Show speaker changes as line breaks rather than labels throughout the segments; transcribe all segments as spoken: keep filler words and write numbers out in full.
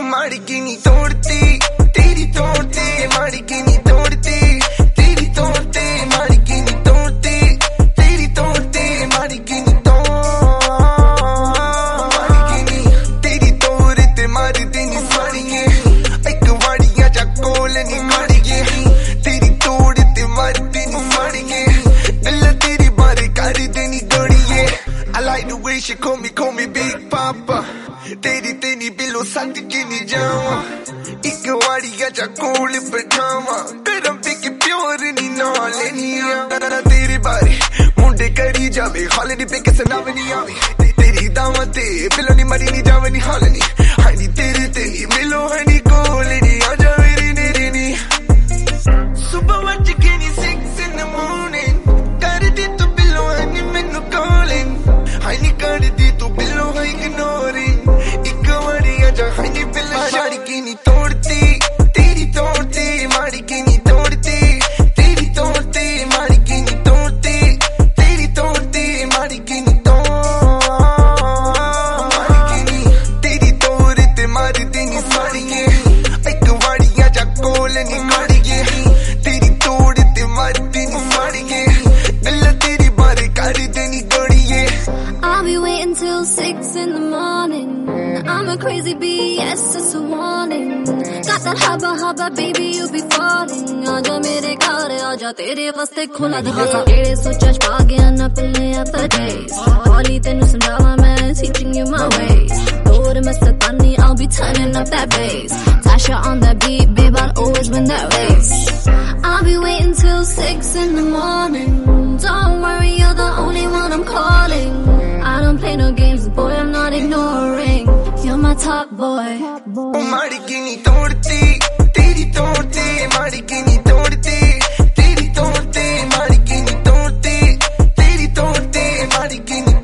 माड़ी की नहीं तोड़ती तेरी तोड़ती, माड़ी की नहीं तोड़ती तेरी तोड़ती, माड़ी की नहीं तोड़ती तेरी तोड़ती, माड़ी की नहीं माड़ी की नहीं तेरी तोड़ते मारी देनी साड़िये एक वाड़िया जा कोल नहीं माड़िये तेरी तोड़ते मारी देनी साड़िये दिल तेरी बारे कारी देनी दौड़िये। I like the way she call me, call me Big Papa तेरी तेरी बिलो सट की नहीं जावा एक वाड़िया जा कोल बैठावा करम पे के प्योर नहीं ना लेनी तेरी बारे मुंडे करी जावे हाल नहीं पे कैसे नाव नहीं आवे तेरी दावत ते बिलो नहीं मरी नहीं जावे नहीं हाल नहीं हाय नहीं तेरे तेरी मिलो है नहीं कोल नहीं आ जा मेरी नेरी नहीं सुबह वच के नहीं six in the morning कर दी तू बिलो है नहीं मैनू calling हाय नहीं कर दी तू बिलो है ignoring एक वाड़िया जा हाय नहीं बिलो माड़ी की नहीं तोड़ती तेरी तोड़ती, माड़ी की नहीं तोड़ती तेरी तोड़ती, माड़ी की नहीं तोड़ती तेरी तोड़ती, माड़ी की नहीं माड़ी की नहीं तेरी तोड़ते मारी देनी साड़िये एक वाड़िया जा कोल नहीं माड़िये तेरी तोड़ते मारी देनी साड़िये दिल तेरी बारे कारी देनी दौड़िये।
I'll be waiting till six in the morning. I'm a crazy B S, it's a warning. Got that hubba hubba, baby, you be falling. Aaja mere ghar, aaja tere vaste khula dharasa. Tere socha pa gaya na pille up the days. Holi tenu samjhawa main, teaching you my ways. Door mein satani, I'll be turning up that bass. Tasha on the beat, babe, I'll always win that race. I'll be waiting till six in the morning. Don't worry, you're the only one I'm calling. I don't play no games, boy, I'm not ignoring. You're my top boy.
माड़ी की नहीं तोड़ती तेरी तोड़ती, माड़ी की नहीं तोड़ती तेरी तोड़ती, माड़ी की नहीं तोड़ती तेरी तोड़ती, माड़ी की नहीं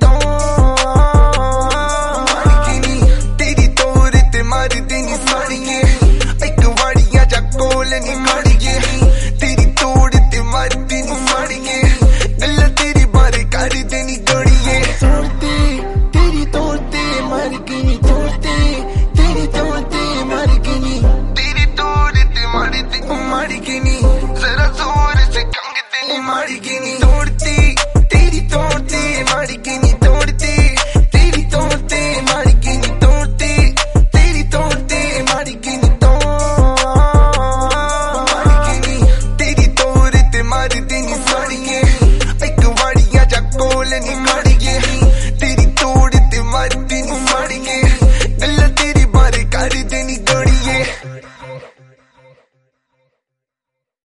माड़ी की नहीं तेरी तोड़ते मारी देनी साड़िये एक वाड़िया जा कोल नहीं माड़िये तेरी तोड़ते मारी देनी साड़िये दिल तेरी बारे कारी देनी दौड़िये। तोड़ती तेरी तोड़ते मारी की नहीं तोड़ते तेरी तोड़ते मारी की नहीं तेरी तोड़ते मारी माड़ी की नहीं जरा जोर से कंग देनी माड़ी की नहीं।